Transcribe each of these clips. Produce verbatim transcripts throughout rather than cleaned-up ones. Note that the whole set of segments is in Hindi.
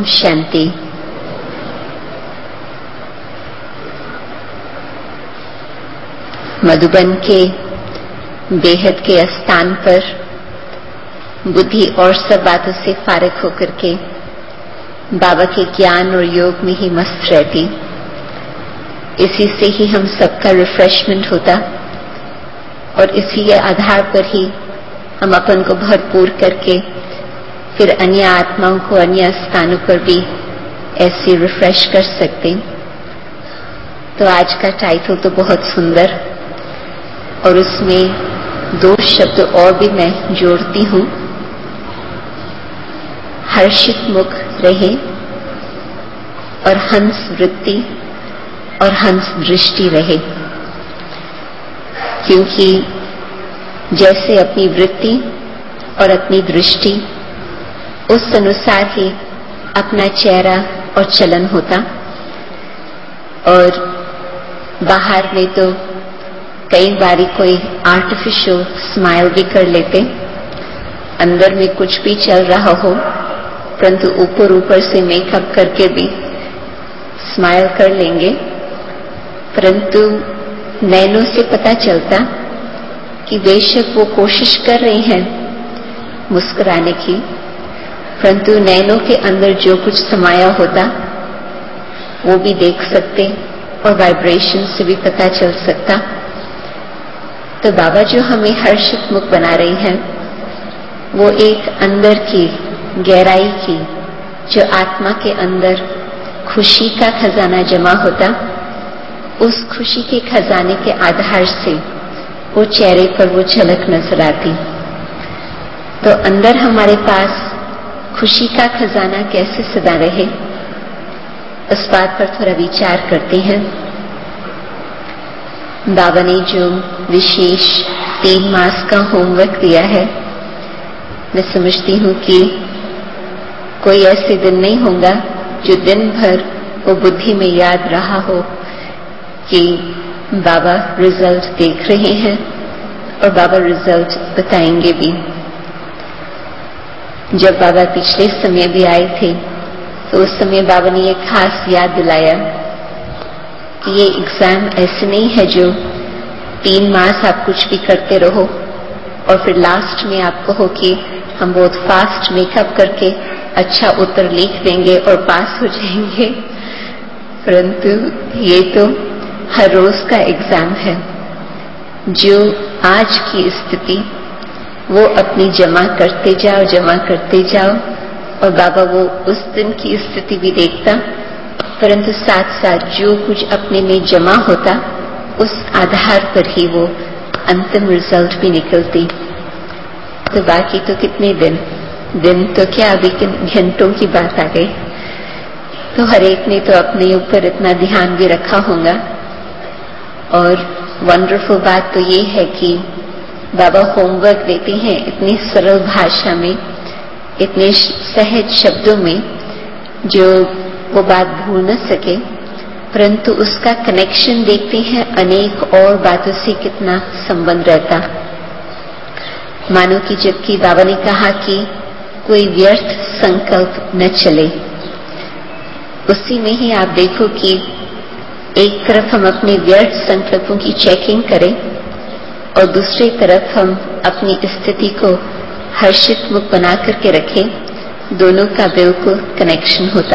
ओम शांति। मधुबन के बेहद के स्थान पर बुद्धि और सब बातों से फारिग होकर के बाबा के ज्ञान और योग में ही मस्त रहती। इसी से ही हम सबका रिफ्रेशमेंट होता और इसी के आधार पर ही हम अपन को भरपूर करके फिर अन्य आत्माओं को अन्य स्थानों पर भी ऐसे रिफ्रेश कर सकते। तो आज का टाइटल तो बहुत सुंदर और उसमें दो शब्द और भी मैं जोड़ती हूं, हर्षित मुख रहे और हंस वृत्ति और हंस दृष्टि रहे। क्योंकि जैसे अपनी वृत्ति और अपनी दृष्टि उस अनुसार ही अपना चेहरा और चलन होता। और बाहर में तो कई बारी कोई आर्टिफिशियल स्माइल भी कर लेते, अंदर में कुछ भी चल रहा हो परंतु ऊपर ऊपर से मेकअप करके भी स्माइल कर लेंगे। परंतु नैनों से पता चलता कि बेशक वो कोशिश कर रहे हैं मुस्कुराने की, परंतु नैनों के अंदर जो कुछ समाया होता वो भी देख सकते और वाइब्रेशन से भी पता चल सकता। तो बाबा जो हमें हर्षित मुख बना रही हैं वो एक अंदर की गहराई की जो आत्मा के अंदर खुशी का खजाना जमा होता, उस खुशी के खजाने के आधार से वो चेहरे पर वो झलक नजर आती। तो अंदर हमारे पास खुशी का खजाना कैसे सदा रहे, उस बात पर थोड़ा विचार करते हैं। बाबा ने जो विशेष तीन मास का होमवर्क दिया है, मैं समझती हूँ कि कोई ऐसे दिन नहीं होगा जो दिन भर वो बुद्धि में याद रहा हो कि बाबा रिजल्ट देख रहे हैं और बाबा रिजल्ट बताएंगे भी। जब बाबा पिछले समय भी आए थे तो उस समय बाबा ने ये खास याद दिलाया कि ये एग्जाम ऐसे नहीं है जो तीन मास आप कुछ भी करते रहो और फिर लास्ट में आप कहो कि हम बहुत फास्ट मेकअप करके अच्छा उत्तर लिख देंगे और पास हो जाएंगे। परंतु ये तो हर रोज का एग्जाम है। जो आज की स्थिति वो अपनी जमा करते जाओ जमा करते जाओ और बाबा वो उस दिन की स्थिति भी देखता, परंतु साथ साथ जो कुछ अपने में जमा होता उस आधार पर ही वो अंतिम रिजल्ट भी निकलती। तो बाकी तो कितने दिन दिन तो क्या अभी घंटों की बात आ गई। तो हर एक ने तो अपने ऊपर इतना ध्यान भी रखा होगा। और वंडरफुल बात तो ये है कि बाबा होमवर्क देते हैं इतनी सरल भाषा में, इतने सहज शब्दों में जो वो बात भूल न सके, परंतु उसका कनेक्शन देखते हैं अनेक और बातों से कितना संबंध रहता। मानो कि जबकि बाबा ने कहा कि कोई व्यर्थ संकल्प न चले, उसी में ही आप देखो कि एक तरफ हम अपने व्यर्थ संकल्पों की चेकिंग करें और दूसरी तरफ हम अपनी स्थिति को हर्षित मुख बना करके रखें, दोनों का बिल्कुल कनेक्शन होता।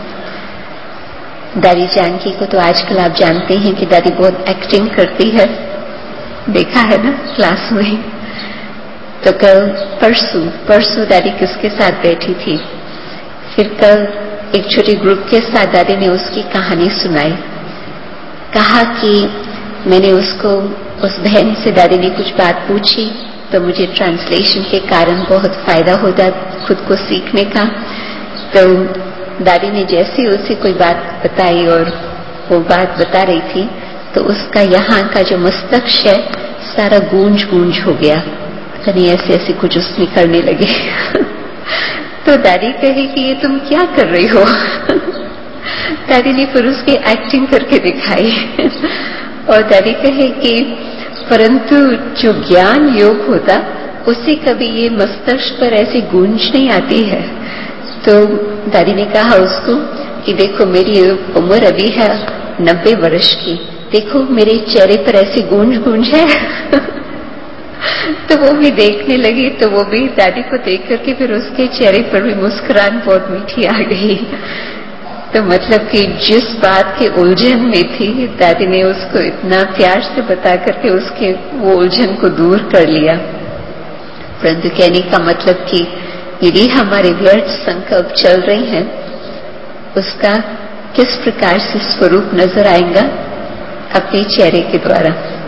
दादी जानकी को तो आजकल आप जानते हैं कि दादी बहुत एक्टिंग करती है, देखा है ना क्लास में। तो कल परसों परसों दादी किसके साथ बैठी थी, फिर कल एक छोटे ग्रुप के साथ दादी ने उसकी कहानी सुनाई। कहा कि मैंने उसको उस बहन से दादी ने कुछ बात पूछी तो मुझे ट्रांसलेशन के कारण बहुत फायदा होता खुद को सीखने का। तो दादी ने जैसे उसे कोई बात बताई और वो बात बता रही थी तो उसका यहाँ का जो मस्तिष्क है सारा गूंज गूंज हो गया, यानी ऐसे ऐसे कुछ उसमें करने लगे। तो दादी कहे कि ये तुम क्या कर रही हो। दादी ने फिर उसकी एक्टिंग करके दिखाई और दादी कहे कि परंतु जो ज्ञान योग होता उससे कभी ये मस्तिष्क पर ऐसी गूंज नहीं आती है। तो दादी ने कहा उसको कि देखो मेरी उम्र अभी है नब्बे वर्ष की, देखो मेरे चेहरे पर ऐसी गूंज गूंज है। तो वो भी देखने लगी, तो वो भी दादी को देख करके फिर उसके चेहरे पर भी मुस्कुराहट बहुत मीठी आ गई। तो मतलब कि जिस बात के उलझन में थी, दादी ने उसको इतना प्यार से बता करके उसके वो उलझन को दूर कर लिया। परंतु कहने का मतलब कि यदि हमारे व्यर्थ संकल्प चल रहे हैं, उसका किस प्रकार से स्वरूप नजर आएगा? अपने चेहरे के द्वारा।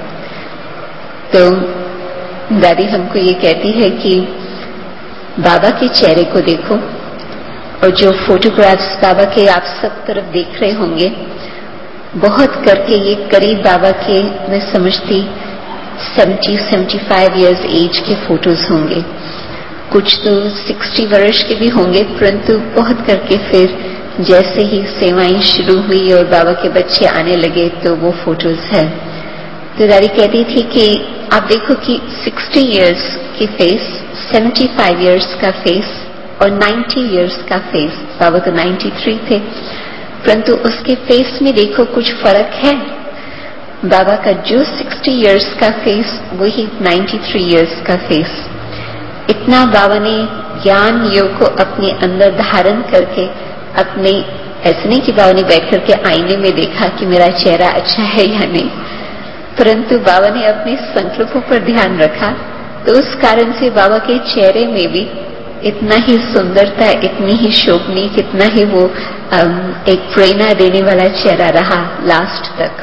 तो दादी हमको ये कहती है कि बाबा के चेहरे को देखो, और जो फोटोग्राफ्स बाबा के आप सब तरफ देख रहे होंगे, बहुत करके ये करीब बाबा के मैं समझती सत्तर पचहत्तर इयर्स एज के फोटोज होंगे, कुछ तो साठ वर्ष के भी होंगे, परंतु बहुत करके फिर जैसे ही सेवाएं शुरू हुई और बाबा के बच्चे आने लगे तो वो फोटोज है। तो दादी कहती थी कि आप देखो कि साठ इयर्स की फेस, पचहत्तर इयर्स का फेस और नब्बे इयर्स का फेस, बाबा तो तिरानवे थे, परंतु उसके फेस में देखो कुछ फर्क है। बाबा का जो साठ इयर्स का फेस वही तिरानवे इयर्स का फेस। इतना बाबा ने ज्ञान योग को अपने अंदर धारण करके, अपने ऐसे नहीं कि बाबा ने बैठ करके आईने में देखा कि मेरा चेहरा अच्छा है या नहीं, परंतु बाबा ने अपने संकल्पों पर ध्यान रखा, तो उस कारण से बाबा के चेहरे में भी इतना ही सुंदरता, इतनी ही शोभनी, कितना ही वो एक प्रेरणा देने वाला चेहरा रहा लास्ट तक।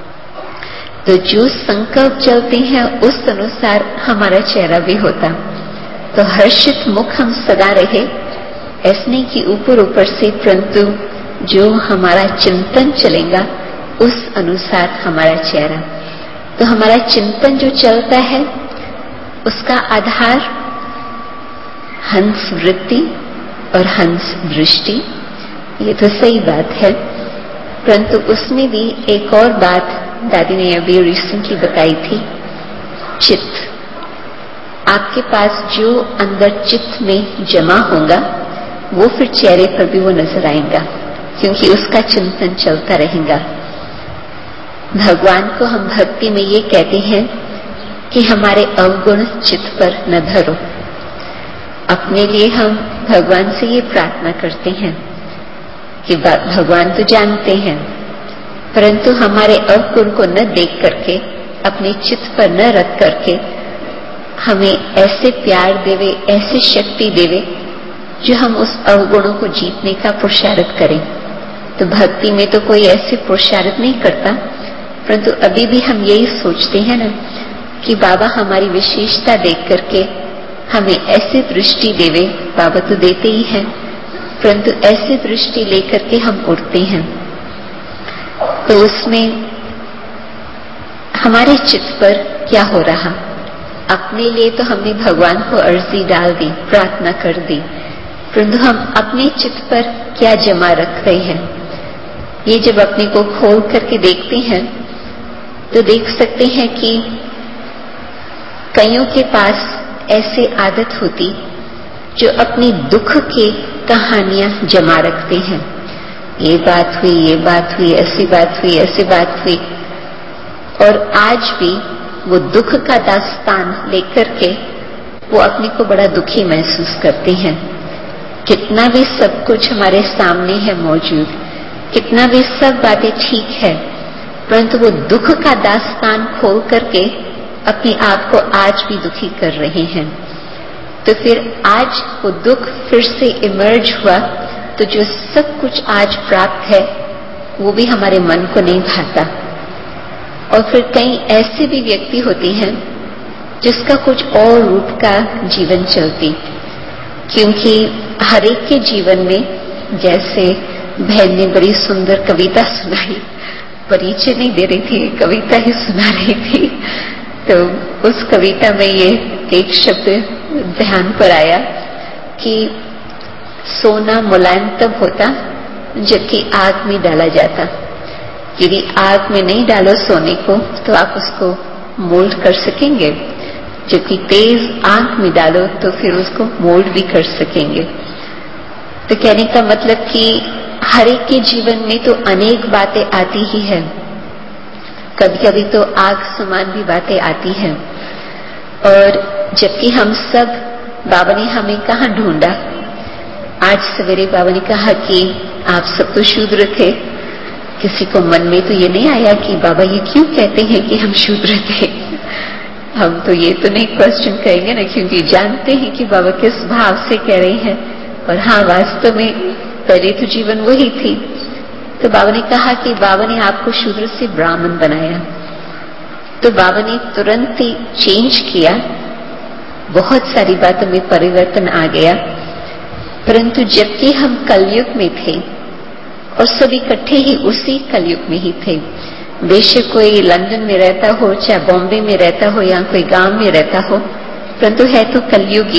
तो जो संकल्प चलते हैं उस अनुसार हमारा चेहरा भी होता। तो हर्षित मुख हम सदा रहे, ऐसे नहीं कि ऊपर ऊपर से, परंतु जो हमारा चिंतन चलेगा उस अनुसार हमारा चेहरा। तो हमारा चिंतन जो चलता है उसका आधार हंस वृत्ति और हंस दृष्टि, ये तो सही बात है, परंतु उसमें भी एक और बात दादी ने अभी रिसेंटली बताई थी, चित्त। आपके पास जो अंदर चित्त में जमा होगा वो फिर चेहरे पर भी वो नजर आएगा, क्योंकि उसका चिंतन चलता रहेगा। भगवान को हम भक्ति में ये कहते हैं कि हमारे अवगुण चित्त पर न धरो। अपने लिए हम भगवान से ये प्रार्थना करते हैं कि भगवान तो जानते हैं, परंतु हमारे अवगुण को न देख करके, अपने चित्त पर न रख करके हमें ऐसे प्यार देवे, ऐसी शक्ति देवे जो हम उस अवगुणों को जीतने का पुरुषार्थ करें। तो भक्ति में तो कोई ऐसे पुरुषार्थ नहीं करता, परंतु अभी भी हम यही सोचते हैं ना कि बाबा हमारी विशेषता देख करके हमें ऐसी दृष्टि देवे। बाबा तो देते ही हैं, परंतु ऐसी दृष्टि लेकर के हम उठते हैं। तो उसमें हमारे चित्त पर क्या हो रहा? अपने लिए तो हमने भगवान को अर्जी डाल दी, प्रार्थना कर दी, परंतु हम अपने चित्त पर क्या जमा रख रहे हैं? ये जब अपने को खोल करके देखते हैं तो देख सकते हैं कि कईयों के पास ऐसे आदत होती जो अपनी दुख की कहानियां जमा रखते हैं। ये बात हुई, ये बात हुई, ऐसी बात हुई, ऐसी बात हुई, और आज भी वो दुख का दास्तान लेकर के वो अपने को बड़ा दुखी महसूस करते हैं। कितना भी सब कुछ हमारे सामने है मौजूद, कितना भी सब बातें ठीक है, परंतु वो दुख का दास्तान खोल करके अपने आप को आज भी दुखी कर रहे हैं। तो फिर आज वो दुख फिर से इमर्ज हुआ, तो जो सब कुछ आज प्राप्त है वो भी हमारे मन को नहीं भाता। और फिर कई ऐसे भी व्यक्ति होते हैं जिसका कुछ और रूप का जीवन चलती, क्योंकि हर एक के जीवन में, जैसे बहन ने बड़ी सुंदर कविता सुनाई, परिचय नहीं दे रही थी, कविता ही सुना रही थी, तो उस कविता में ये एक शब्द ध्यान पर आया कि सोना मुलायम तब होता जबकि आग में डाला जाता। यदि आग में नहीं डालो सोने को तो आप उसको मोल्ड कर सकेंगे, जबकि तेज आग में डालो तो फिर उसको मोल्ड भी कर सकेंगे। तो कहने का मतलब कि हर एक के जीवन में तो अनेक बातें आती ही है, कभी कभी तो आग समान भी बातें आती हैं। और जबकि हम सब, बाबा ने हमें कहाँ ढूंढा। आज सवेरे बाबा ने कहा कि आप सब तो शूद्र थे। किसी को मन में तो ये नहीं आया कि बाबा ये क्यों कहते हैं कि हम शूद्र थे। हम तो ये तो नहीं क्वेश्चन करेंगे ना, क्योंकि जानते हैं कि बाबा किस भाव से कह रहे हैं। और हाँ, वास्तव में पहले तो जीवन वही थी। तो बाबा ने कहा कि बाबा ने आपको शूद्र से ब्राह्मण बनाया। तो बाबा ने तुरंत ही चेंज किया, बहुत सारी बातों में परिवर्तन आ गया। परंतु जबकि हम कलयुग में थे और सब इकट्ठे ही उसी कलयुग में ही थे, बेशक कोई लंदन में रहता हो, चाहे बॉम्बे में रहता हो, या कोई गांव में रहता हो, परंतु है तो कलयुगी।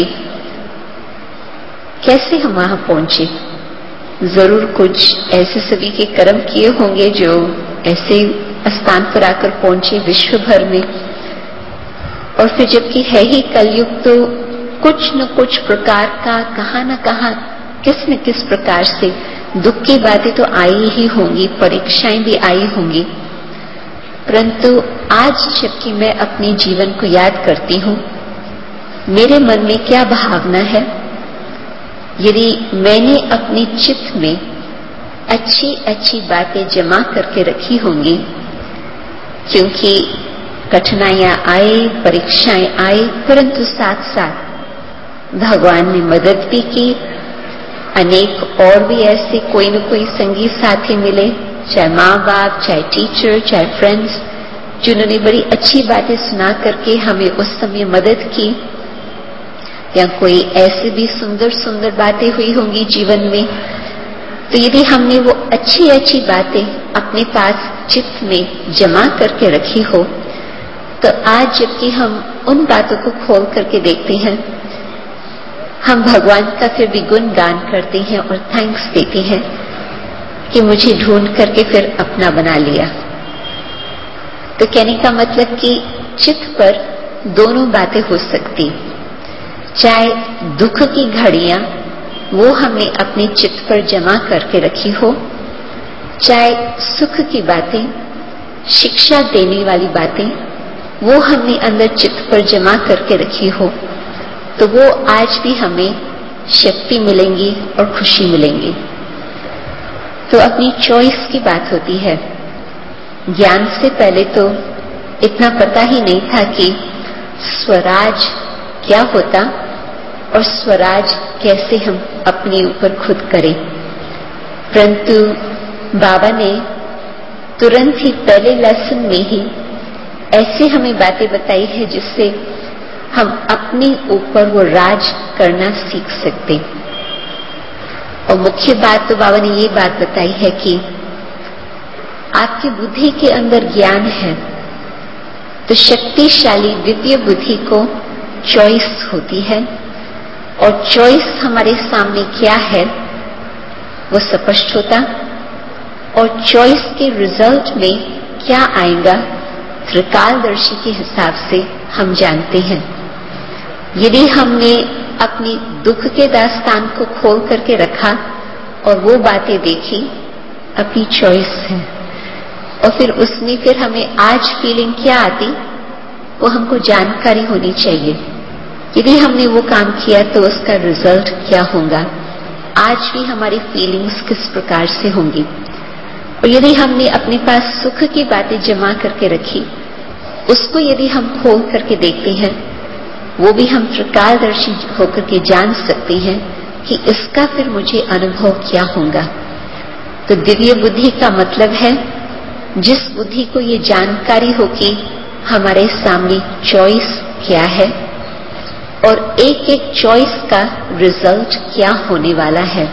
कैसे हम वहां पहुंचे? जरूर कुछ ऐसे सभी के कर्म किए होंगे जो ऐसे स्थान पर आकर पहुंचे विश्व भर में। और फिर जबकि है ही कलयुग, तो कुछ न कुछ प्रकार का, कहां न कहां, किस न किस प्रकार से दुख की बातें तो आई ही होंगी, परीक्षाएं भी आई होंगी। परंतु आज जबकि मैं अपने जीवन को याद करती हूँ, मेरे मन में क्या भावना है। यदि मैंने अपने चित्त में अच्छी अच्छी बातें जमा करके रखी होंगी, क्योंकि कठिनाइयां आए, परीक्षाएं आई, परंतु साथ साथ भगवान ने मदद भी की। अनेक और भी ऐसे कोई न कोई संगी साथी मिले, चाहे माँ बाप, चाहे टीचर, चाहे फ्रेंड्स, जिन्होंने बड़ी अच्छी बातें सुना करके हमें उस समय मदद की। या कोई ऐसे भी सुंदर सुंदर बातें हुई होंगी जीवन में। तो यदि हमने वो अच्छी अच्छी बातें अपने पास चित्त में जमा करके रखी हो, तो आज जबकि हम उन बातों को खोल करके देखते हैं, हम भगवान का फिर भी गुणगान करते हैं और थैंक्स देते हैं कि मुझे ढूंढ करके फिर अपना बना लिया। तो कहने का मतलब कि चित्त पर दोनों बातें हो सकती, चाहे दुख की घड़ियां वो हमने अपने चित्त पर जमा करके रखी हो, चाहे सुख की बातें, शिक्षा देने वाली बातें वो हमने अंदर चित्त पर जमा करके रखी हो, तो वो आज भी हमें शक्ति मिलेंगी और खुशी मिलेंगी। तो अपनी चॉइस की बात होती है। ज्ञान से पहले तो इतना पता ही नहीं था कि स्वराज क्या होता और स्वराज कैसे हम अपने ऊपर खुद करें। परंतु बाबा ने तुरंत ही पहले लेसन में ही ऐसे हमें बातें बताई है जिससे हम अपने ऊपर वो राज करना सीख सकते। और मुख्य बात तो बाबा ने ये बात बताई है कि आपकी बुद्धि के अंदर ज्ञान है, तो शक्तिशाली दिव्य बुद्धि को चॉइस होती है। और चॉइस हमारे सामने क्या है वो स्पष्ट होता, और चॉइस के रिजल्ट में क्या आएगा त्रिकालदर्शी के हिसाब से हम जानते हैं। यदि हमने अपनी दुख के दास्तान को खोल करके रखा और वो बातें देखी, अपनी चॉइस है, और फिर उसमें फिर हमें आज फीलिंग क्या आती वो हमको जानकारी होनी चाहिए। यदि हमने वो काम किया तो उसका रिजल्ट क्या होगा, आज भी हमारी फीलिंग्स किस प्रकार से होंगी। और यदि हमने अपने पास सुख की बातें जमा करके रखी, उसको यदि हम खोल करके देखते हैं, वो भी हम त्रिकालदर्शी होकर के जान सकते हैं कि इसका फिर मुझे अनुभव क्या होगा। तो दिव्य बुद्धि का मतलब है जिस बुद्धि को ये जानकारी हो कि हमारे सामने चॉइस क्या है और एक एक चॉइस का रिजल्ट क्या होने वाला है।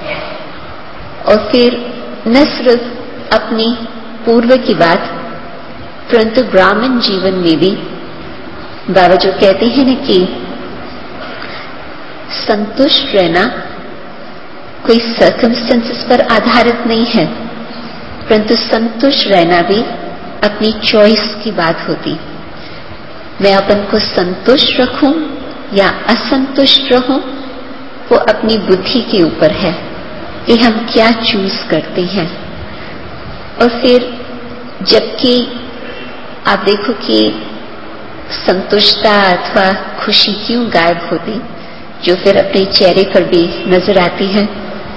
और फिर न सिर्फ अपनी पूर्व की बात, परंतु ब्राह्मण जीवन में भी बाबा जो कहते हैं न कि संतुष्ट रहना कोई सर्कमस्टेंसेस पर आधारित नहीं है, परंतु संतुष्ट रहना भी अपनी चॉइस की बात होती। मैं अपन को संतुष्ट रखूं या असंतुष्ट रहूं, वो अपनी बुद्धि के ऊपर है कि हम क्या चूज करते हैं। और फिर जबकि आप देखो कि संतुष्टता अथवा खुशी क्यों गायब होती, जो फिर अपने चेहरे पर भी नजर आती है।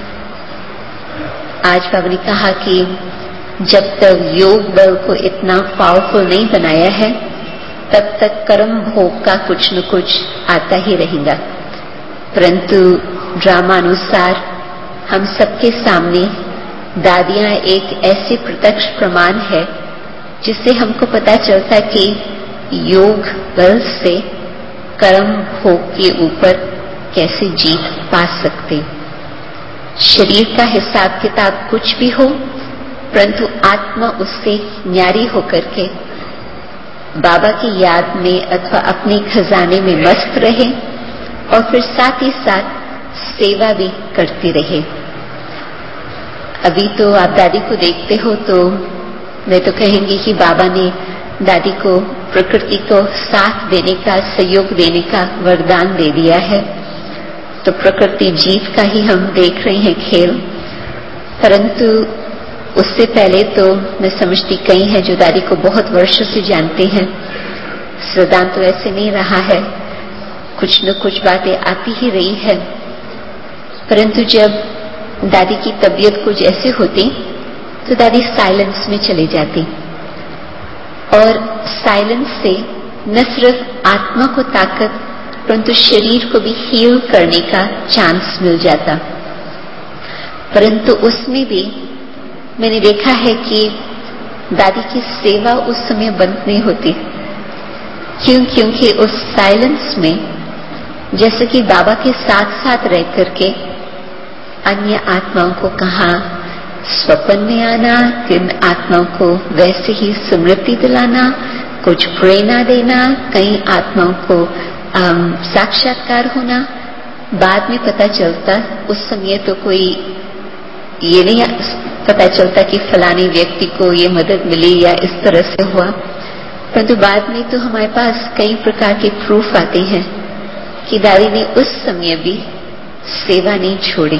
आज बाबा ने कहा कि जब तक योग बल को इतना पावरफुल नहीं बनाया है, तब तक कर्म भोग का कुछ न कुछ आता ही रहेगा। परंतु ड्रामा अनुसार हम सबके सामने दादियां एक ऐसे प्रत्यक्ष प्रमाण है जिससे हमको पता चलता कि योग बल से कर्म भोग के ऊपर कैसे जीत पा सकते। शरीर का हिसाब किताब कुछ भी हो, परंतु आत्मा उससे न्यारी होकर के बाबा की याद में अथवा अपने खजाने में मस्त रहे और फिर साथ ही साथ सेवा भी करती रहे। अभी तो आप दादी को देखते हो तो मैं तो कहेंगी कि बाबा ने दादी को प्रकृति को साथ देने का, सहयोग देने का वरदान दे दिया है। तो प्रकृति जीव का ही हम देख रहे हैं खेल। परंतु उससे पहले तो मैं समझती कई हैं जो दादी को बहुत वर्षों से जानते हैं। सिद्धांत तो ऐसे नहीं रहा है, कुछ न कुछ बातें आती ही रही है। परंतु जब दादी की तबीयत कुछ ऐसे होती तो दादी साइलेंस में चली जाती और साइलेंस से न सिर्फ आत्मा को ताकत परंतु शरीर को भी हील करने का चांस मिल जाता। परंतु उसमें भी मैंने देखा है कि दादी की सेवा उस समय बंद नहीं होती। क्यों? क्योंकि उस साइलेंस में जैसे कि बाबा के साथ साथ रह करके अन्य आत्माओं को कहा स्वप्न में आना, किन आत्माओं को वैसे ही स्मृति दिलाना, कुछ प्रेरणा देना, कई आत्माओं को साक्षात्कार होना। बाद में पता चलता, उस समय तो कोई ये नहीं पता चलता कि फलाने व्यक्ति को ये मदद मिली या इस तरह से हुआ। परंतु बाद में तो हमारे पास कई प्रकार के प्रूफ आते हैं कि दादी ने उस समय भी सेवा नहीं छोड़ी।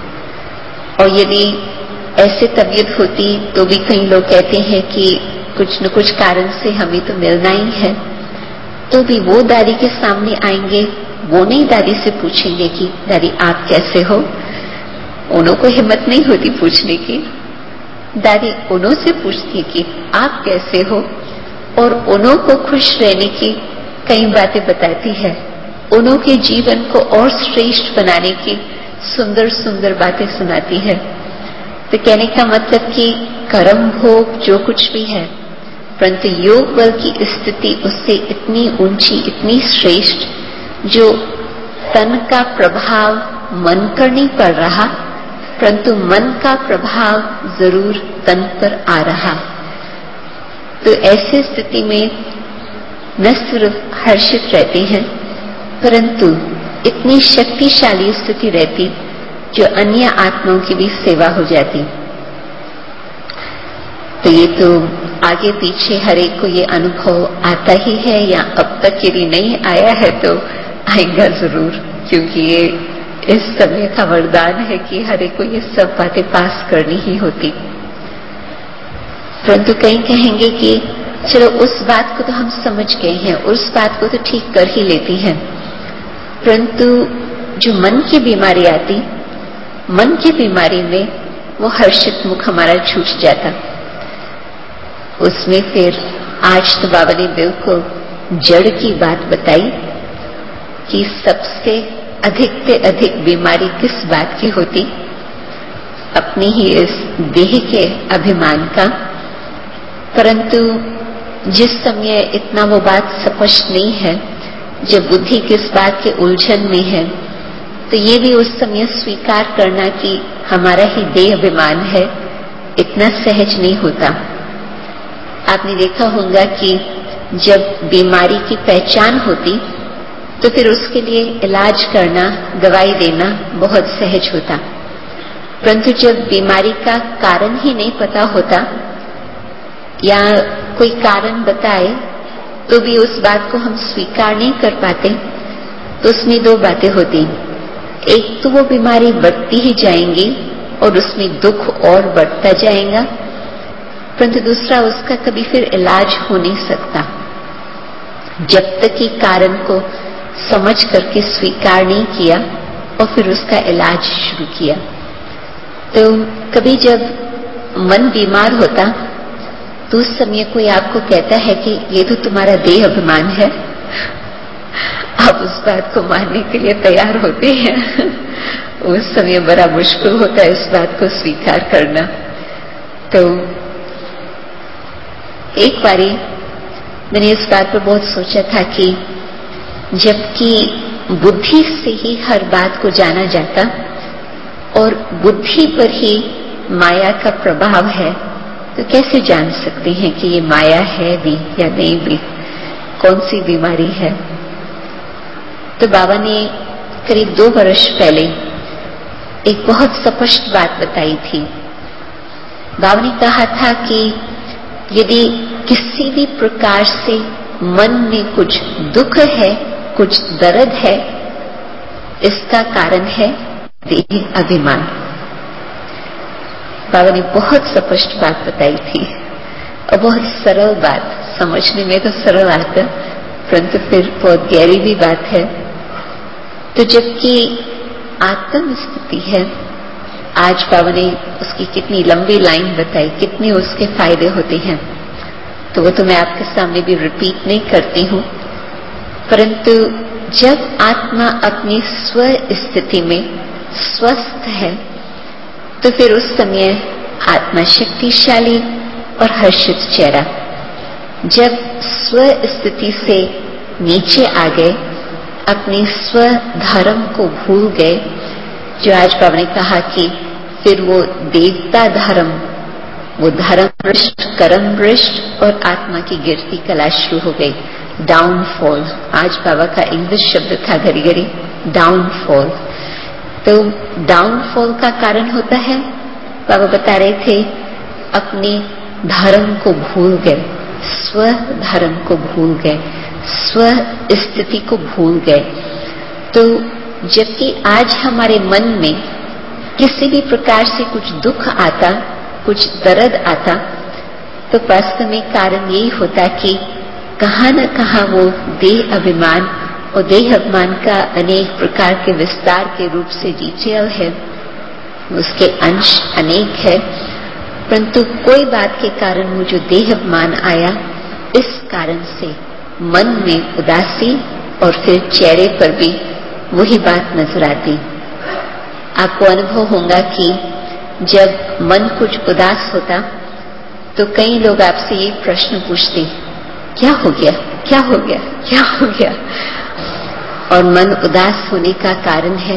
और यदि ऐसे तबीयत होती तो भी कई लोग कहते हैं कि कुछ न कुछ कारण से हमें तो मिलना ही है, तो भी वो दादी के सामने आएंगे, वो नहीं दादी से पूछेंगे कि दादी आप कैसे हो। उन्हों को हिम्मत नहीं होती पूछने की। दादी उन्हों से पूछती कि आप कैसे हो और उन्हों को खुश रहने की कई बातें बताती है। उन्हों के जीवन को और श्रेष्ठ बनाने की सुंदर सुंदर बातें सुनाती है। तो कहने का मतलब कि कर्म भोग जो कुछ भी है, परंतु योग बल की स्थिति उससे इतनी ऊंची, इतनी श्रेष्ठ, जो तन का प्रभाव मन पर नहीं पड़ रहा, परंतु मन का प्रभाव जरूर तन पर आ रहा। तो ऐसी स्थिति में न सिर्फ हर्षित रहते हैं, परंतु इतनी शक्तिशाली स्थिति रहती जो अन्य आत्माओं की भी सेवा हो जाती। तो ये तो आगे पीछे हर एक को ये अनुभव आता ही है, या अब तक यदि नहीं आया है तो आएगा जरूर, क्योंकि ये इस समय का वरदान है कि हर एक को ये सब बातें पास करनी ही होती। परंतु कई कहेंगे कि चलो उस बात को तो हम समझ गए हैं, उस बात को तो ठीक कर ही लेती हैं, परंतु जो मन की बीमारी आती, मन की बीमारी में वो हर्षित मुख हमारा छूट जाता। उसमें फिर आज तो बाबा ने बिल्कुल जड़ की बात बताई कि सबसे अधिक से अधिक बीमारी किस बात की होती, अपनी ही इस देह के अभिमान का। परंतु जिस समय इतना वो बात स्पष्ट नहीं है, जब बुद्धि किस बात के उलझन में है, तो ये भी उस समय स्वीकार करना कि हमारा ही देह अभिमान है, इतना सहज नहीं होता। आपने देखा होगा कि जब बीमारी की पहचान होती तो फिर उसके लिए इलाज करना, दवाई देना बहुत सहज होता। परंतु जब बीमारी का कारण ही नहीं पता होता या कोई कारण बताए तो भी उस बात को हम स्वीकार नहीं कर पाते, तो उसमें दो बातें होती। एक तो वो बीमारी बढ़ती ही जाएंगी और उसमें दुख और बढ़ता जाएगा, परंतु दूसरा उसका कभी फिर इलाज हो नहीं सकता जब तक कि कारण को समझ करके स्वीकार नहीं किया और फिर उसका इलाज शुरू किया। तो कभी जब मन बीमार होता तो उस समय कोई आपको कहता है कि ये तो तुम्हारा देह अभिमान है, आप उस बात को मानने के लिए तैयार होते हैं। उस समय बड़ा मुश्किल होता है इस बात को स्वीकार करना। तो एक बारी मैंने इस बात पर बहुत सोचा था कि जबकि बुद्धि से ही हर बात को जाना जाता और बुद्धि पर ही माया का प्रभाव है, तो कैसे जान सकते हैं कि ये माया है भी या नहीं भी, कौन सी बीमारी है। तो बाबा ने करीब दो वर्ष पहले एक बहुत स्पष्ट बात बताई थी। बाबा ने कहा था कि यदि किसी भी प्रकार से मन में कुछ दुख है, कुछ दर्द है, इसका कारण है देह अभिमान। बाबा ने बहुत स्पष्ट बात बताई थी और बहुत सरल बात, समझने में तो सरल आता परंतु फिर बहुत गहरी भी बात है। तो जबकि आत्म स्थिति है, आज बाबा ने उसकी कितनी लंबी लाइन बताई, कितने उसके फायदे होते हैं, तो वो तो मैं आपके सामने भी रिपीट नहीं करती हूँ। परंतु जब आत्मा अपनी स्व स्थिति में स्वस्थ है तो फिर उस समय आत्मा शक्तिशाली और हर्षित चेहरा। जब स्व स्थिति से नीचे आ गए, अपने स्व धर्म को भूल गए, जो आज बाबा ने कहा कि फिर वो देवता धर्म, वो धर्म भ्रष्ट, कर्म भ्रष्ट और आत्मा की गिरती कला शुरू हो गई, डाउनफॉल। आज बाबा का इंग्लिश शब्द था घड़ी घड़ी डाउनफॉल। तो डाउनफॉल का कारण होता है, बाबा बता रहे थे, अपने धर्म को भूल गए, स्व धर्म को भूल गए, स्व स्थिति को भूल गए। तो जबकि आज हमारे मन में किसी भी प्रकार से कुछ दुख आता, कुछ दर्द आता, तो वास्तव में कारण यही होता कि कहाँ न कहाँ वो देह अभिमान और देह अभिमान का अनेक प्रकार के विस्तार के रूप से डिटेल है, उसके अंश अनेक है, परंतु कोई बात के कारण वो जो देह अभिमान आया, इस कारण से मन में उदासी और फिर चेहरे पर भी वही बात नजर आती। आपको अनुभव होगा कि जब मन कुछ उदास होता तो कई लोग आपसे ये प्रश्न पूछते, क्या हो गया, क्या हो गया, क्या हो गया। और मन उदास होने का कारण है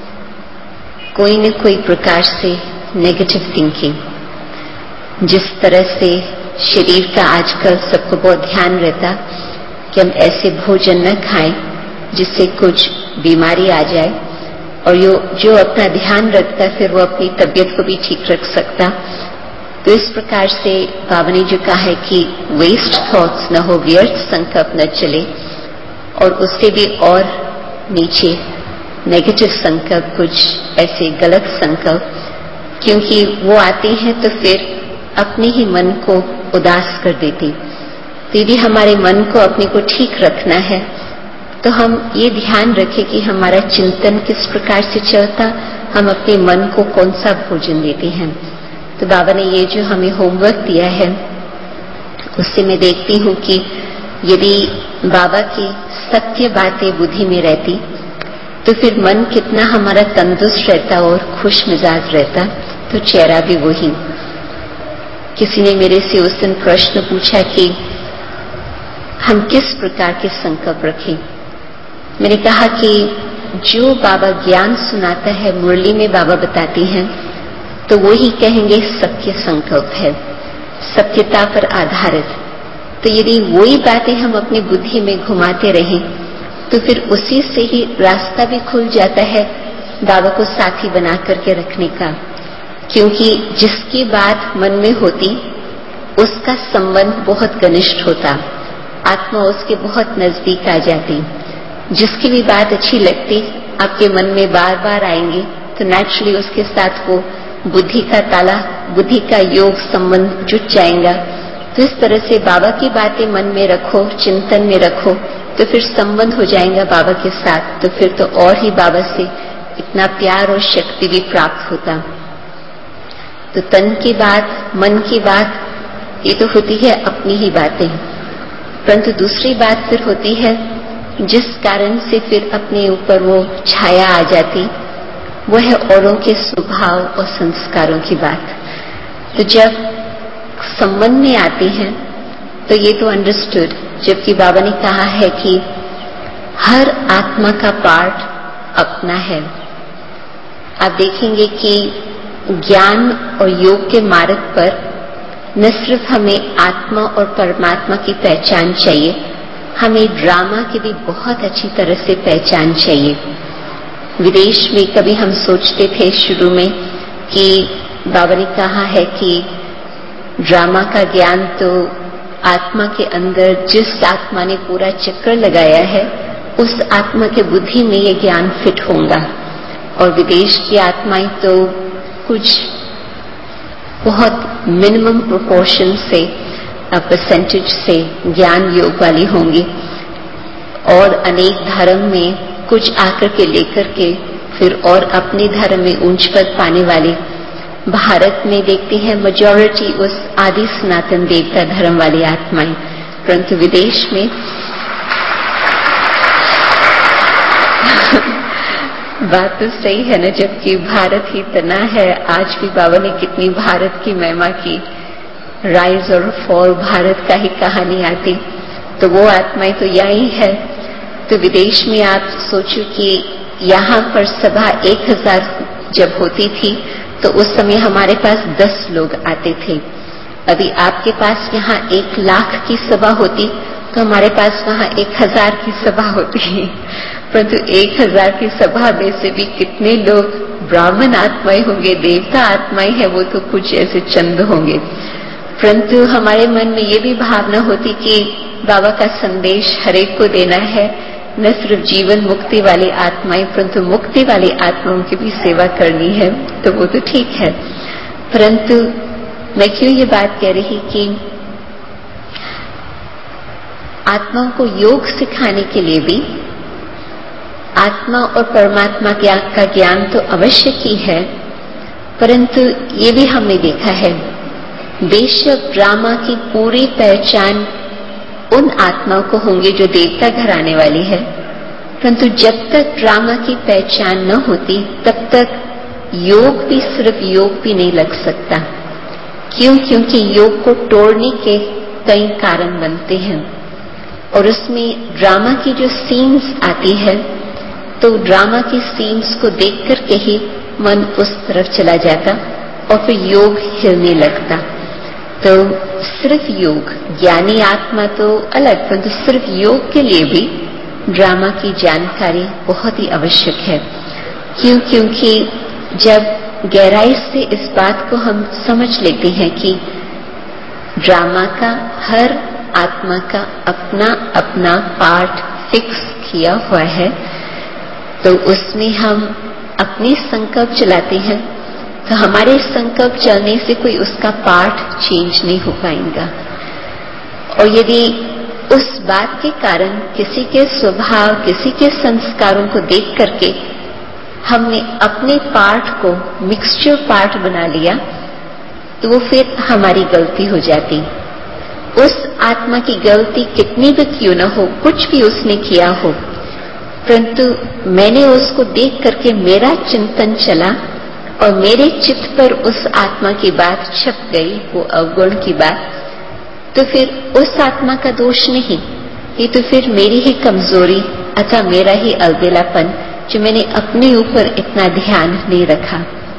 कोई न कोई प्रकार से नेगेटिव थिंकिंग। जिस तरह से शरीर का आजकल सबको बहुत ध्यान रहता कि हम ऐसे भोजन न खाएं जिससे कुछ बीमारी आ जाए, और यो जो अपना ध्यान रखता फिर वो अपनी तबीयत को भी ठीक रख सकता। तो इस प्रकार से बाबा ने जो कहा है कि वेस्ट थॉट्स न हो, व्यर्थ संकल्प न चले, और उससे भी और नीचे नेगेटिव संकल्प, कुछ ऐसे गलत संकल्प, क्योंकि वो आते हैं तो फिर अपने ही मन को उदास कर देते। तो यदि हमारे मन को अपने को ठीक रखना है तो हम ये ध्यान रखें कि हमारा चिंतन किस प्रकार से चलता, हम अपने मन को कौन सा भोजन देते हैं। तो बाबा ने ये जो हमें होमवर्क दिया है, उससे मैं देखती हूँ कि यदि बाबा की सत्य बातें बुद्धि में रहती तो फिर मन कितना हमारा तंदुरुस्त रहता और खुश मिजाज रहता, तो चेहरा भी वही। किसी ने मेरे से उस दिन प्रश्न पूछा कि हम किस प्रकार के संकल्प रखें। मैंने कहा कि जो बाबा ज्ञान सुनाता है, मुरली में बाबा बताते हैं, तो वो ही कहेंगे सत्य संकल्प है, सत्यता पर आधारित। तो यदि वही बातें हम अपनी बुद्धि में घुमाते रहें तो फिर उसी से ही रास्ता भी खुल जाता है बाबा को साथी बना करके रखने का, क्योंकि जिसकी बात मन में होती उसका संबंध बहुत घनिष्ठ होता, आत्मा उसके बहुत नजदीक आ जाती। जिसकी भी बात अच्छी लगती, आपके मन में बार बार आएंगे तो नेचुरली उसके साथ वो बुद्धि का ताला, बुद्धि का योग संबंध जुट जाएगा। तो इस तरह से बाबा की बातें मन में रखो, चिंतन में रखो, तो फिर संबंध हो जाएगा बाबा के साथ। तो फिर तो और ही बाबा से इतना प्यार और शक्ति भी प्राप्त होता। तो तन की बात, मन की बात, ये तो होती है अपनी ही बातें, परंतु दूसरी बात फिर होती है जिस कारण से फिर अपने ऊपर वो छाया आ जाती, वो है औरों के स्वभाव और संस्कारों की बात। तो जब संबंध में आती हैं तो ये तो अंडरस्टूड, जबकि बाबा ने कहा है कि हर आत्मा का पार्ट अपना है। आप देखेंगे कि ज्ञान और योग के मार्ग पर न सिर्फ हमें आत्मा और परमात्मा की पहचान चाहिए, हमें ड्रामा की भी बहुत अच्छी तरह से पहचान चाहिए। विदेश में कभी हम सोचते थे शुरू में कि बाबा ने कहा है कि ड्रामा का ज्ञान तो आत्मा के अंदर जिस आत्मा ने पूरा चक्कर लगाया है उस आत्मा के बुद्धि में ये ज्ञान फिट होगा, और विदेश की आत्माएं तो कुछ बहुत मिनिमम प्रोपोर्शन से, परसेंटेज से ज्ञान योग वाली होंगी, और अनेक धर्म में कुछ आकर के लेकर के फिर और अपने धर्म में ऊंच पद पाने वाले। भारत में देखते हैं मेजॉरिटी उस आदि सनातन देवता धर्म वाली आत्माएं, परंतु विदेश में बात तो सही है ना, जबकि भारत ही तना है। आज भी बाबा ने कितनी भारत की महिमा की, राइज और फॉल भारत का ही कहानी आती, तो वो आत्माएं तो यही है। तो विदेश में आप सोचो कि यहाँ पर सभा एक हजार जब होती थी तो उस समय हमारे पास दस लोग आते थे। अभी आपके पास यहाँ एक लाख की सभा होती तो हमारे पास वहाँ एक हजार की सभा होती है, परंतु एक हजार की सभा में से भी कितने लोग ब्राह्मण आत्माएं होंगे, देवता आत्माएं हैं, वो तो कुछ ऐसे चंद होंगे। परंतु हमारे मन में ये भी भावना होती कि बाबा का संदेश हरेक को देना है, न सिर्फ जीवन मुक्ति वाली आत्माएं परंतु मुक्ति वाली आत्माओं की भी सेवा करनी है, तो वो तो ठीक है। परंतु मैं क्यों ये बात कह रही कि आत्माओं को योग सिखाने के लिए भी आत्मा और परमात्मा का ज्ञान तो अवश्य ही है, परंतु ये भी हमने देखा है बेशक ड्रामा की पूरी पहचान उन आत्माओं को होंगे जो देवता घर आने वाली है, परंतु जब तक ड्रामा की पहचान न होती तब तक योग भी सिर्फ योग भी नहीं लग सकता। क्यों? क्योंकि योग को तोड़ने के कई कारण बनते हैं, और उसमें ड्रामा की जो सीन्स आती है तो ड्रामा की सीन्स को देख करके ही मन उस तरफ चला जाता और फिर योग हिलने लगता। तो सिर्फ योग, ज्ञानी आत्मा तो अलग, परंतु सिर्फ योग के लिए भी ड्रामा की जानकारी बहुत ही आवश्यक है। क्यों? क्योंकि जब गहराई से इस बात को हम समझ लेते हैं कि ड्रामा का हर आत्मा का अपना अपना पार्ट फिक्स किया हुआ है, तो उसमें हम अपनी संकल्प चलाते हैं, तो हमारे संकल्प चलने से कोई उसका पार्ट चेंज नहीं हो पाएगा। और यदि उस बात के कारण किसी के स्वभाव, किसी के संस्कारों को देख करके हमने अपने पार्ट को मिक्सचर पार्ट बना लिया, तो वो फिर हमारी गलती हो जाती। उस आत्मा की गलती कितनी भी क्यों न हो, कुछ भी उसने किया हो, परंतु मैंने उसको देख करके मेरा चिंतन चला और मेरे चित्त पर उस आत्मा की बात छप गई, वो अवगुण की बात, तो फिर उस आत्मा का दोष नहीं, ये तो फिर मेरी ही कमजोरी अथवा मेरा ही अलबेलापन जो मैंने अपने ऊपर इतना ध्यान नहीं रखा।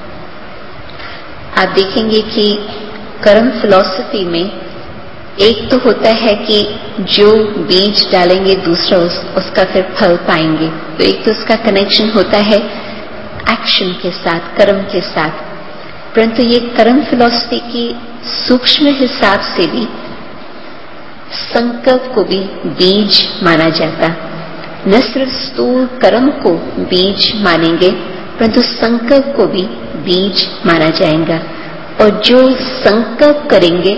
आप देखेंगे कि कर्म फिलॉसफी में एक तो होता है कि जो बीज डालेंगे दूसरा उस, उसका फिर फल पाएंगे, तो एक तो उसका कनेक्शन होता है एक्शन के साथ, कर्म के साथ। परंतु ये कर्म फिलॉसफी की सूक्ष्म हिसाब से भी संकल्प को भी बीज माना जाता। न सिर्फ स्थूल कर्म को बीज मानेंगे, परंतु संकल्प को भी बीज माना जाएगा। और जो संकल्प करेंगे,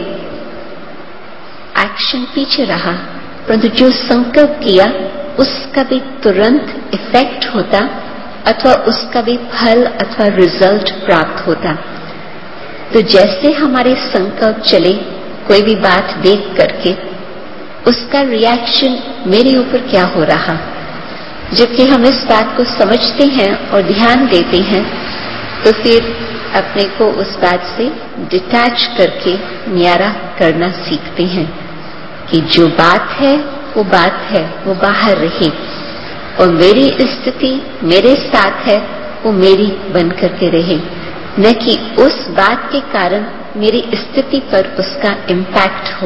एक्शन पीछे रहा, परंतु जो संकल्प किया उसका भी तुरंत इफेक्ट होता अथवा उसका भी फल अथवा रिजल्ट प्राप्त होता। तो जैसे हमारे संकल्प चले कोई भी बात देख करके, उसका रिएक्शन मेरे ऊपर क्या हो रहा, जबकि हम इस बात को समझते हैं और ध्यान देते हैं, तो फिर अपने को उस बात से डिटैच करके न्यारा करना सीखते हैं कि जो बात है वो बात है, वो बाहर रहे, और मेरी स्थिति मेरे साथ है वो मेरी बन करके रहे, न कि उस बात के कारण मेरी स्थिति पर उसका इम्पैक्ट हो।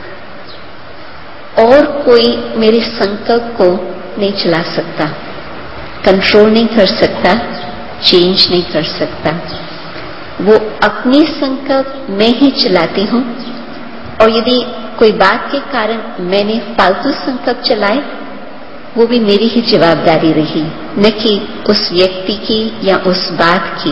और कोई मेरे संकल्प को नहीं चला सकता, कंट्रोल नहीं कर सकता, चेंज नहीं कर सकता। वो अपनी संकल्प मैं ही चलाती हूँ, और यदि कोई बात के कारण मैंने फालतू संकल्प चलाए, वो भी मेरी ही जवाबदारी रही, न कि उस व्यक्ति की या उस बात की।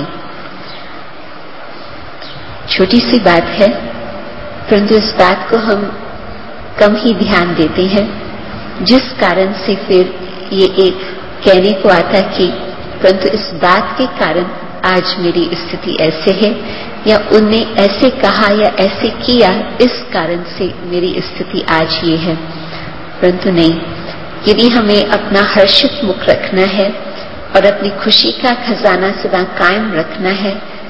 छोटी सी बात है, परंतु इस बात को हम कम ही ध्यान देते हैं, जिस कारण से फिर ये एक कहने को आता कि परंतु इस बात के कारण आज मेरी स्थिति ऐसे है, या उनने ऐसे कहा या ऐसे किया, इस कारण से मेरी स्थिति आज ये है। परंतु नहीं, यदि हमें अपना हर्षित मुख रखना है और अपनी खुशी का खजाना सदा कायम रखना है,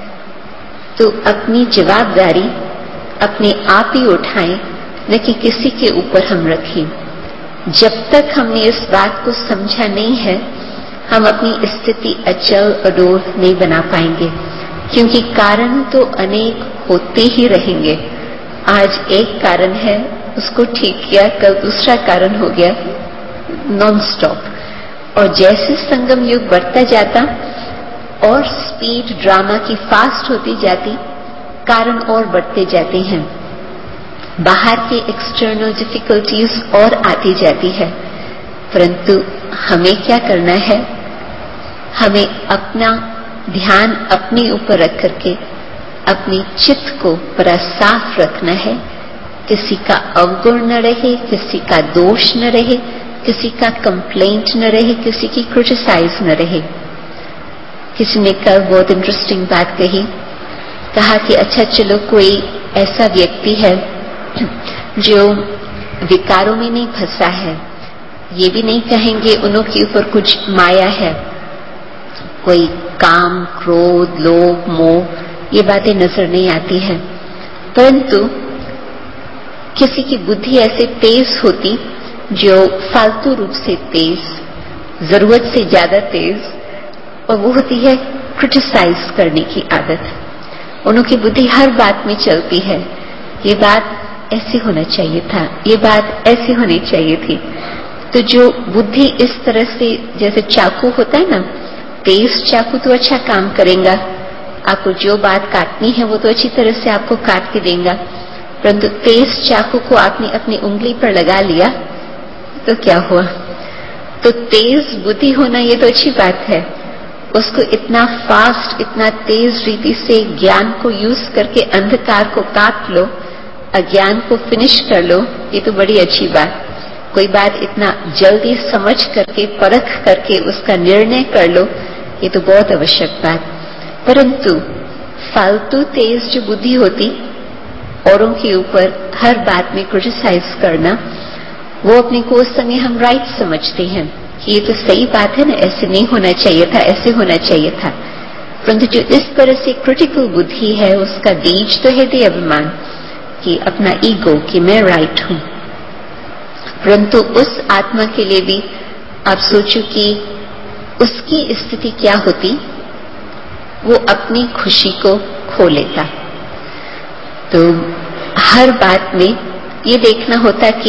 तो अपनी जवाबदारी अपने आप ही उठाएं, न कि किसी के ऊपर हम रखें। जब तक हमने इस बात को समझा नहीं है, हम अपनी स्थिति अचल अडोल नहीं बना पाएंगे, क्योंकि कारण तो अनेक होते ही रहेंगे। आज एक कारण है, उसको ठीक किया, कल दूसरा कारण हो गया, नॉन स्टॉप। और जैसे संगम युग बढ़ता जाता और स्पीड ड्रामा की फास्ट होती जाती, कारण और बढ़ते जाते हैं, बाहर के एक्सटर्नल डिफिकल्टीज और आती जाती है। परंतु हमें क्या करना है, हमें अपना ध्यान अपने ऊपर रख करके अपनी चित्त को बड़ा साफ रखना है। किसी का अवगुण न रहे, किसी का दोष न रहे, किसी का कंप्लेंट न रहे, किसी की क्रिटिसाइज न रहे। किसी ने कल बहुत इंटरेस्टिंग बात कही, कहा कि अच्छा चलो कोई ऐसा व्यक्ति है जो विकारों में नहीं फंसा है, ये भी नहीं कहेंगे उनके ऊपर कुछ माया है, कोई काम, क्रोध, लोभ, मोह, ये बातें नजर नहीं आती है, परंतु किसी की बुद्धि ऐसे तेज होती जो फालतू रूप से तेज, जरूरत से ज्यादा तेज, और वो होती है क्रिटिसाइज करने की आदत। उनकी बुद्धि हर बात में चलती है, ये बात ऐसे होना चाहिए था, ये बात ऐसे होनी चाहिए थी। तो जो बुद्धि इस तरह से, जैसे चाकू होता है ना, तेज चाकू तो अच्छा काम करेगा, आपको जो बात काटनी है वो तो अच्छी तरह से आपको काट के देगा, परंतु तेज चाकू को आपने अपनी उंगली पर लगा लिया तो क्या हुआ। तो तेज बुद्धि होना ये तो अच्छी बात है, उसको इतना फास्ट, इतना तेज रीति से ज्ञान को यूज करके अंधकार को काट लो, अज्ञान को फिनिश कर लो, ये तो बड़ी अच्छी बात। कोई बात इतना जल्दी समझ करके, परख करके उसका निर्णय कर लो, ये तो बहुत आवश्यक बात। परंतु फालतू तेज जो बुद्धि होती, औरों के ऊपर हर बात में क्रिटिसाइज करना, वो अपने को उस समय हम राइट समझते हैं कि ये तो सही बात है ना, ऐसे नहीं होना चाहिए था, ऐसे होना चाहिए था। परंतु जो इस तरह से क्रिटिकल बुद्धि है, उसका बीज तो है देह अभिमान, कि अपना ईगो, कि मैं राइट हूं। परंतु उस आत्मा के लिए भी आप सोचो कि उसकी स्थिति क्या होती, वो अपनी खुशी को खो लेता। तो हर बात में ये देखना होता कि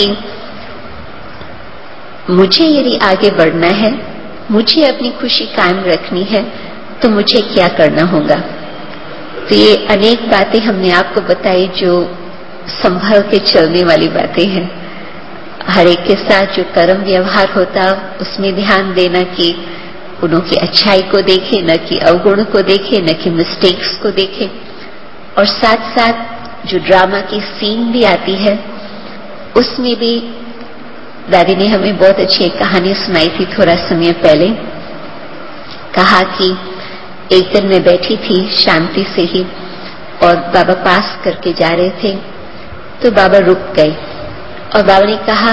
मुझे यदि आगे बढ़ना है, मुझे अपनी खुशी कायम रखनी है, तो मुझे क्या करना होगा। तो ये अनेक बातें हमने आपको बताई जो संभल के चलने वाली बातें हैं। हर एक के साथ जो कर्म व्यवहार होता उसमें ध्यान देना कि उनों की अच्छाई को देखे, न कि अवगुण को देखे, न कि मिस्टेक्स को देखे। और साथ साथ जो ड्रामा की सीन भी आती है उसमें भी दादी ने हमें बहुत अच्छी एक कहानी सुनाई थी थोड़ा समय पहले। कहा कि एक दिन मैं बैठी थी शांति से ही और बाबा पास करके जा रहे थे, तो बाबा रुक गए और बाबा ने कहा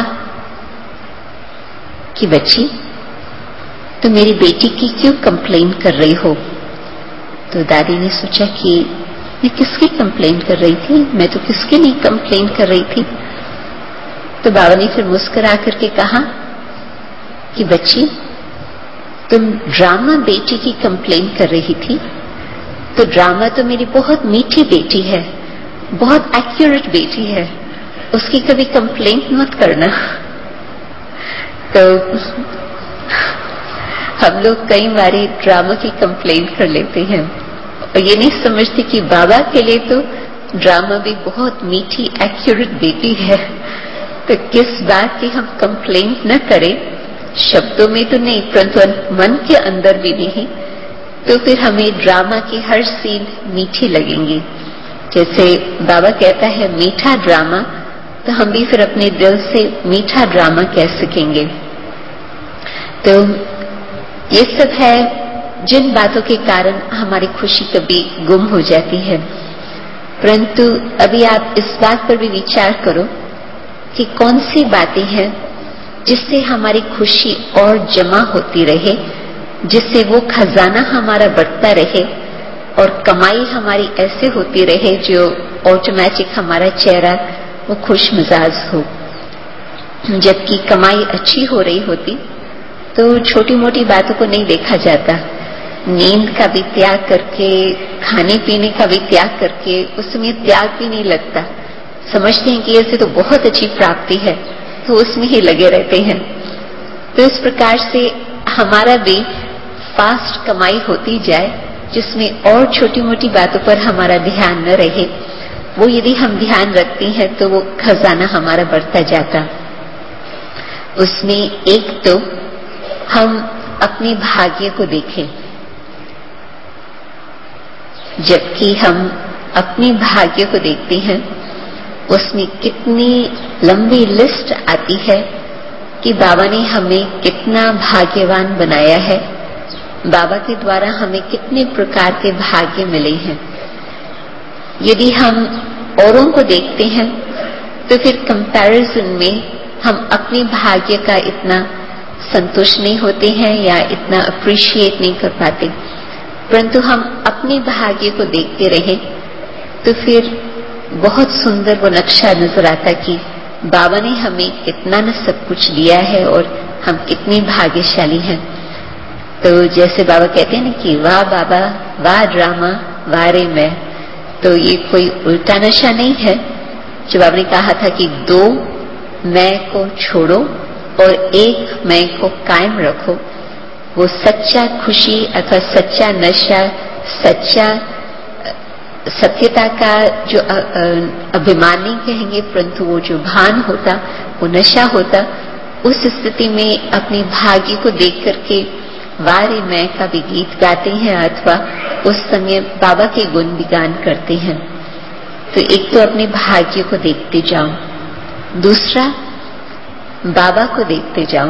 कि बच्ची, तो मेरी बेटी की क्यों कंप्लेन कर रही हो? तो दादी ने सोचा कि मैं किसकी कंप्लेन कर रही थी, मैं तो किसकी नहीं कंप्लेन कर रही थी। तो बाबा ने फिर मुस्कुरा करके कहा कि बच्ची, तुम ड्रामा बेटी की कंप्लेन कर रही थी, तो ड्रामा तो मेरी बहुत मीठी बेटी है, बहुत एक्यूरेट बेटी है, उसकी कभी कंप्लेन मत करना। तो हम लोग कई बारी ड्रामा की कंप्लेन कर लेते हैं और ये नहीं समझते कि बाबा के लिए तो ड्रामा भी बहुत मीठी एक्यूरेट बेटी है। तो किस बात की हम कंप्लेन न करें, शब्दों में तो नहीं परंतु मन के अंदर भी नहीं, तो फिर हमें ड्रामा की हर सीन मीठी लगेंगी। जैसे बाबा कहता है मीठा ड्रामा, तो हम भी फिर अपने दिल से मीठा ड्रामा कह सकेंगे। तो ये सब है जिन बातों के कारण हमारी खुशी कभी गुम हो जाती है। परंतु अभी आप इस बात पर भी विचार करो कि कौन सी बातें हैं जिससे हमारी खुशी और जमा होती रहे, जिससे वो खजाना हमारा बढ़ता रहे और कमाई हमारी ऐसे होती रहे जो ऑटोमेटिक हमारा चेहरा वो खुश मिजाज हो। जबकि कमाई अच्छी हो रही होती तो छोटी मोटी बातों को नहीं देखा जाता, नींद का भी त्याग करके, खाने पीने का भी त्याग करके उसमें त्याग भी नहीं लगता। समझते हैं कि ऐसे तो बहुत अच्छी प्राप्ति है, तो उसमें ही लगे रहते हैं। तो इस प्रकार से हमारा भी फास्ट कमाई होती जाए, जिसमें और छोटी मोटी बातों पर हमारा ध्यान न रहे, वो यदि हम ध्यान रखते हैं तो वो खजाना हमारा बढ़ता जाता। उसमें एक तो हम अपने भाग्य को देखें, जबकि हम अपने भाग्य को देखते हैं उसमें कितनी लंबी लिस्ट आती है कि बाबा ने हमें कितना भाग्यवान बनाया है, बाबा के द्वारा हमें कितने प्रकार के भाग्य मिले हैं। यदि हम औरों को देखते हैं तो फिर कंपैरिजन में हम अपने भाग्य का इतना संतुष्ट नहीं होते हैं या इतना अप्रिशिएट नहीं कर पाते। परंतु हम अपने भाग्य को देखते रहे तो फिर बहुत सुंदर वो नक्शा नजर आता कि बाबा ने हमें कितना न सब कुछ दिया है और हम कितने भाग्यशाली हैं। तो जैसे बाबा कहते हैं ना कि वाह बाबा, वाह ड्रामा, वाह रे मैं, तो ये कोई उल्टा नशा नहीं है। जो बाबा ने कहा था कि दो मैं को छोड़ो और एक मैं को कायम रखो, वो सच्चा खुशी अथवा सच्चा नशा, सच्चा सत्यता का जो अभिमान नहीं कहेंगे परंतु वो जो भान होता, वो नशा होता। उस स्थिति में अपने भाग्य को देख करके वारे मैं का भी गीत गाते हैं अथवा उस समय बाबा के गुण भी गान करते हैं। तो एक तो अपने भाग्य को देखते जाओ, दूसरा बाबा को देखते जाओ।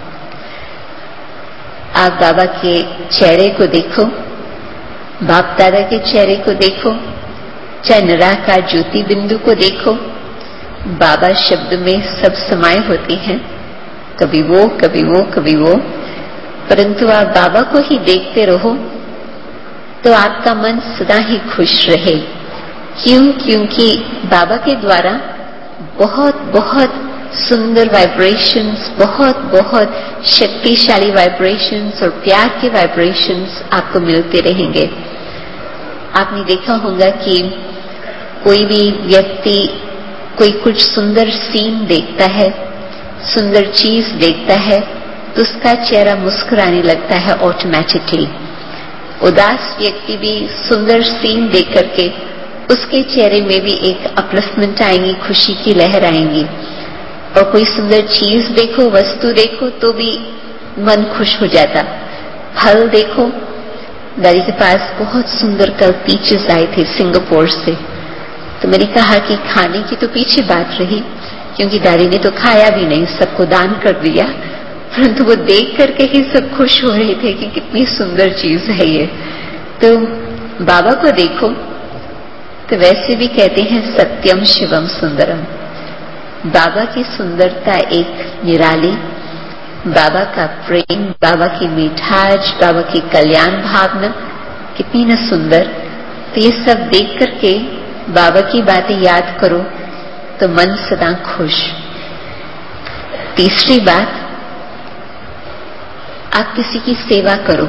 आप बाबा के चेहरे को देखो, बाप दादा के चेहरे को देखो, चाहे निराकार ज्योति बिंदु को देखो। बाबा शब्द में सब समाये होते हैं, कभी वो कभी वो कभी वो, परंतु आप बाबा को ही देखते रहो तो आपका मन सदा ही खुश रहे। क्यों? क्योंकि बाबा के द्वारा बहुत बहुत सुंदर वाइब्रेशंस, बहुत बहुत शक्तिशाली वाइब्रेशंस और प्यार के वाइब्रेशंस आपको मिलते रहेंगे। आपने देखा होगा कि कोई भी व्यक्ति कोई कुछ सुंदर सीन देखता है, सुंदर चीज देखता है तो उसका चेहरा मुस्कुराने लगता है ऑटोमेटिकली। उदास व्यक्ति भी सुंदर सीन देख करके उसके चेहरे में भी एक अपलिफ्टमेंट आएंगी, खुशी की लहर आएंगी। और कोई सुंदर चीज देखो, वस्तु देखो तो भी मन खुश हो जाता। फल देखो, दादी के पास बहुत सुंदर कल पीचेस आए थे सिंगापुर से, तो मैंने कहा कि खाने की तो पीछे बात रही, क्योंकि दादी ने तो खाया भी नहीं, सबको दान कर दिया, परंतु वो देख करके ही सब खुश हो रहे थे कि कितनी सुंदर चीज है ये। तो बाबा को देखो तो वैसे भी कहते हैं सत्यम शिवम सुंदरम। बाबा की सुंदरता एक निराली, बाबा का प्रेम, बाबा की मिठास, बाबा की कल्याण भावना कितनी न सुंदर। तो ये सब देख करके बाबा की बातें याद करो तो मन सदा खुश। तीसरी बात, आप किसी की सेवा करो।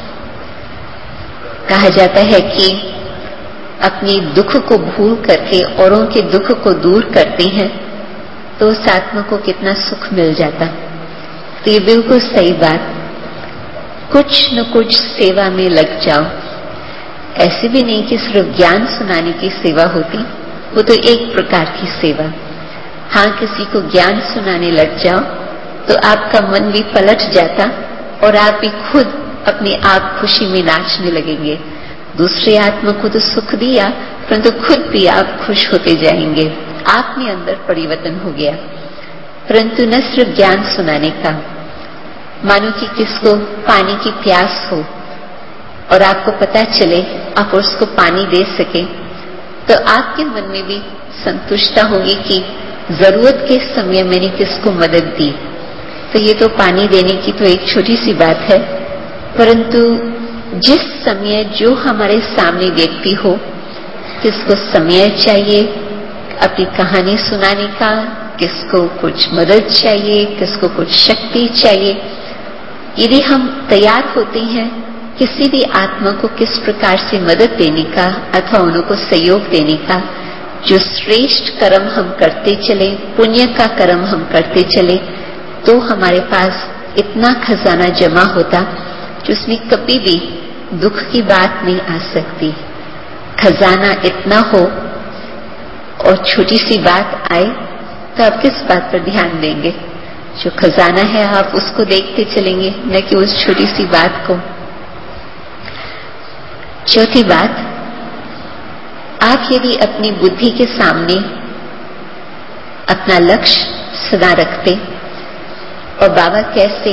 कहा जाता है कि अपने दुख को भूल करके औरों के दुख को दूर करते हैं तो उस आत्मा को कितना सुख मिल जाता। तो ये बिल्कुल सही बात, कुछ न कुछ सेवा में लग जाओ। ऐसे भी नहीं कि सिर्फ ज्ञान सुनाने की सेवा होती, वो तो एक प्रकार की सेवा। हाँ, किसी को ज्ञान सुनाने लग जाओ तो आपका मन भी पलट जाता और आप भी खुद अपने आप खुशी में नाचने लगेंगे। दूसरे आत्मा को तो सुख दिया, परंतु खुद भी आप खुश होते जाएंगे। आप में अंदर परिवर्तन हो गया। परंतु न सिर्फ ज्ञान सुनाने का, मानो कि किसको पानी की प्यास हो और आपको पता चले आप उसको पानी दे सके, तो आपके मन में भी संतुष्टता होगी कि जरूरत के समय मैंने किसको मदद दी। तो ये तो पानी देने की तो एक छोटी सी बात है, परंतु जिस समय जो हमारे सामने व्यक्ति हो, किसको समय चाहिए अपनी कहानी सुनाने का, किसको कुछ मदद चाहिए, किसको कुछ शक्ति चाहिए, यदि हम तैयार होते हैं किसी भी आत्मा को किस प्रकार से मदद देने का अथवा उनको सहयोग देने का, जो श्रेष्ठ कर्म हम करते चले, पुण्य का कर्म हम करते चले, तो हमारे पास इतना खजाना जमा होता जिसमें कभी भी दुख की बात नहीं आ सकती। खजाना इतना हो और छोटी सी बात आए तो आप किस बात पर ध्यान देंगे? जो खजाना है आप उसको देखते चलेंगे, न कि उस छोटी सी बात को। चौथी बात, आप यदि अपनी बुद्धि के सामने अपना लक्ष्य सदा रखते, और बाबा कैसे,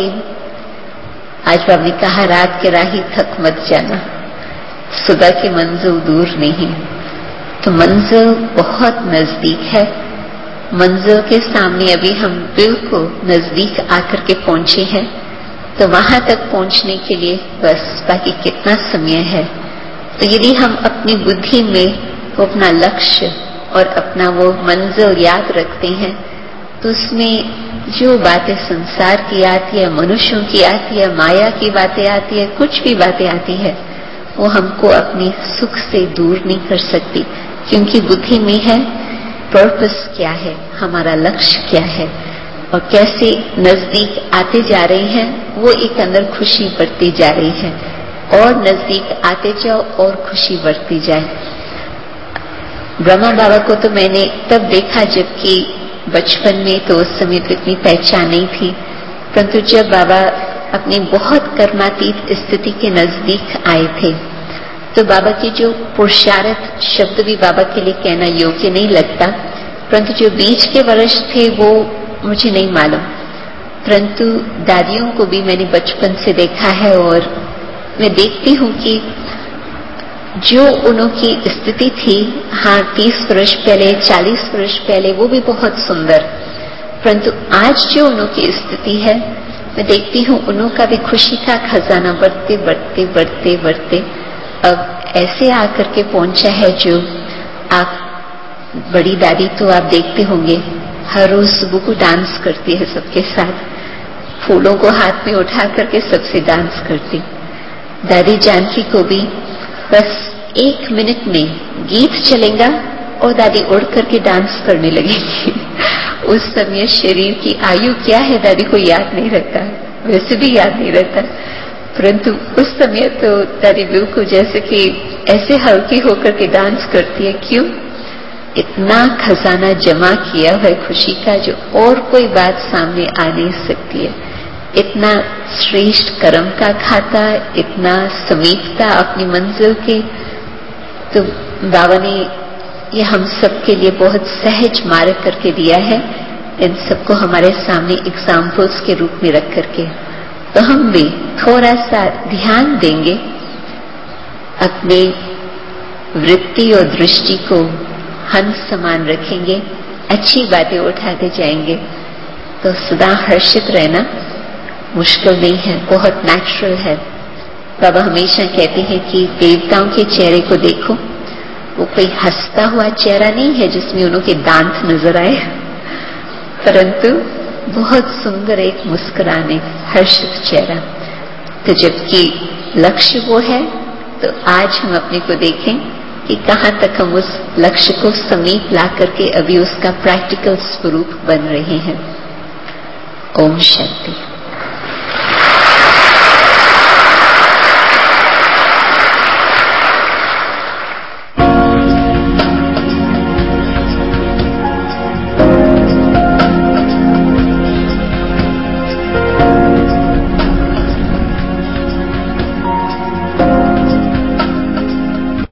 आज बाबा ने कहा रात के राही थक मत जाना, सुबह की मंजिल दूर नहीं, तो मंजिल बहुत नजदीक है। मंजिल के सामने अभी हम बिल्कुल नजदीक आकर के पहुंचे हैं, तो वहां तक पहुंचने के लिए बस बाकी कितना समय है। तो यदि हम अपनी बुद्धि में वो अपना लक्ष्य और अपना वो मंजिल याद रखते हैं, तो उसमें जो बातें संसार की आती है, मनुष्यों की आती है, माया की बातें आती है, कुछ भी बातें आती है, वो हमको अपने सुख से दूर नहीं कर सकती, क्योंकि बुद्धि में है पर्पस क्या है, हमारा लक्ष्य क्या है, और कैसे नजदीक आते जा रहे हैं, वो एक अंदर खुशी बढ़ती जा रही है, और नजदीक आते जाओ और खुशी बढ़ती जाए। ब्रह्मा बाबा को तो मैंने तब देखा जबकि बचपन में, तो उस समय तो इतनी पहचान नहीं थी, परंतु जब बाबा अपनी बहुत कर्मातीत स्थिति के नजदीक आए थे, तो बाबा के जो पुरुषार्थ शब्द भी बाबा के लिए कहना योग्य नहीं लगता, परंतु जो बीच के वर्ष थे वो मुझे नहीं मालूम, परंतु दादियों को भी मैंने बचपन से देखा है, और मैं देखती हूँ कि जो उनकी स्थिति थी, हाँ तीस वर्ष पहले, चालीस वर्ष पहले, वो भी बहुत सुंदर, परंतु आज जो उनकी स्थिति है, मैं देखती हूँ उनका भी खुशी का खजाना बढ़ते बढ़ते बढ़ते बढ़ते अब ऐसे आकर के पहुंचा है। जो आप बड़ी दादी तो आप देखते होंगे हर रोज सुबह को डांस करती है सबके साथ, फूलों को हाथ में उठा करके सबसे डांस करती। दादी जानकी को भी बस एक मिनट में गीत चलेगा और दादी उड़ करके डांस करने लगेगी। उस समय शरीर की आयु क्या है दादी को याद नहीं रहता, वैसे भी याद नहीं रहता, परंतु उस समय तो दादी बिल्कुल जैसे कि ऐसे हल्की होकर के डांस करती है। क्यों? इतना खजाना जमा किया हुआ है खुशी का, जो और कोई बात सामने आ नहीं सकती है। इतना श्रेष्ठ कर्म का खाता, इतना समीपता अपनी मंजिल के। तो बाबा ने ये हम सब के लिए बहुत सहज मार्ग करके दिया है, इन सबको हमारे सामने एग्जाम्पल्स के रूप में रख करके। तो हम भी थोड़ा सा ध्यान देंगे, अपने वृत्ति और दृष्टि को हंस समान रखेंगे, अच्छी बातें उठाते जाएंगे, तो सदा हर्षित रहना मुश्किल नहीं है, बहुत नेचुरल है। बाबा हमेशा कहते हैं कि देवताओं के चेहरे को देखो, वो कोई हंसता हुआ चेहरा नहीं है जिसमें उनके दांत नजर आए, परंतु बहुत सुंदर एक मुस्कुराने हर्षित चेहरा। तो जबकि लक्ष्य वो है, तो आज हम अपने को देखें कि कहाँ तक हम उस लक्ष्य को समीप ला करके अभी उसका प्रैक्टिकल स्वरूप बन रहे हैं। ओम शांति।